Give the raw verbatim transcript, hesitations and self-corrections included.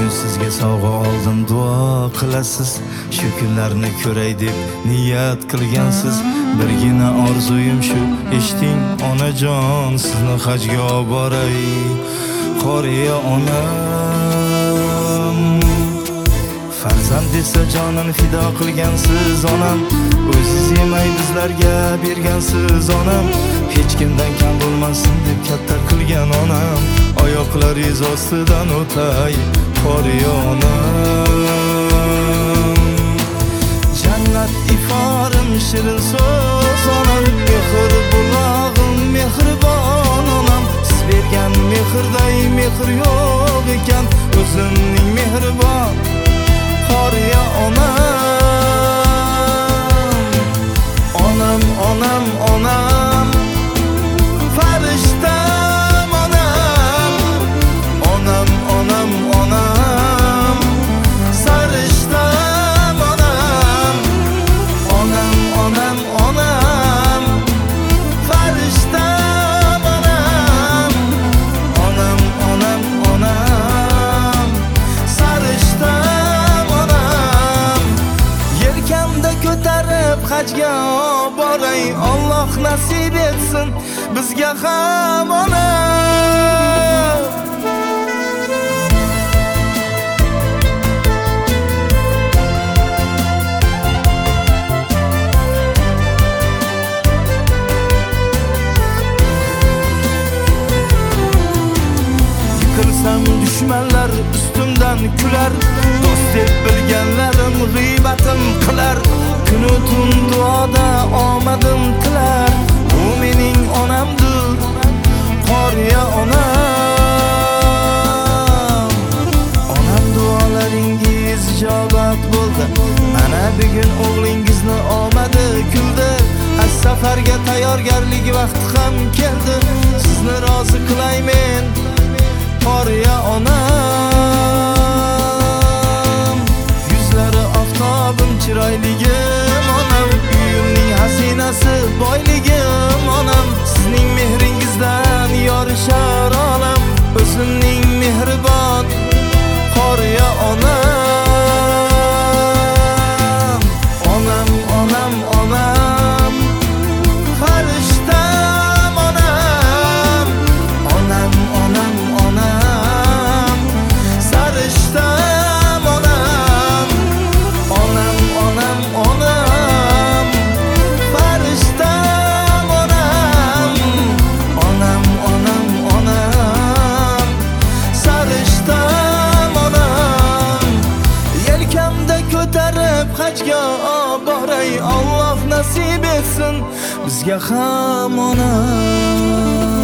sizga sovg'a oldim, duo qilasiz. Shu kunlarni ko'ray deb niyat qilgansiz. Birgina orzuyim shu, eshiting onajon, sizni hajga olib boray. Qoriya onam, farzand desa jonini fido qilgansiz onam. O'ziz yemay bizlarga bergansiz onam. Hech kimdan kam bo'lmasin deb katta qilgan onam. Oyoqlaringiz ostidan o'tay, qoriya onam. Jannat iforim shirin so'z onam. Mehr bulog'im mehribon onam. Siz bergan mehrday mehr yo'q ekan, o'zimning mehribon qoriya onam. Onam, onam, onam, farishtam onam. Onam, onam, onam, sarishtam onam. Onam, onam, onam, farishtam onam. Onam, onam, onam, sarishtam onam. Yelkamda ko'tarib hajga boray, Alloh nasib etsin bizga ham onam. Yiqilsam dushmanlar ustimdan kular, do'st deb bilganlarim g'iybatim qilar. Kunu tun duoda omadim tilar, u mening onamdir qoriya onam. Onam duolaringiz ijobat bo'ldi, mana bugun o'g'lingizni omadi kuldi. Az safarga tayyorgarlik vaqti ham keldi, sizni rozi qilaymen qoriya onam. Yuzlari oftobim chiroyligim onam, uyimning hasinasi boyligim onam. Sizning mehringizdan yorishar olam, o'zimning mehribon qoriya onam. Onam, onam, onam, farishtam onam. Onam, onam, onam, sarishtam onam. Onam, onam, onam, farishtam onam. Onam, onam, onam, sarishtam onam. Yelkamda ko'tarib hajga boray, Alloh nasib etsin bizga ham onam.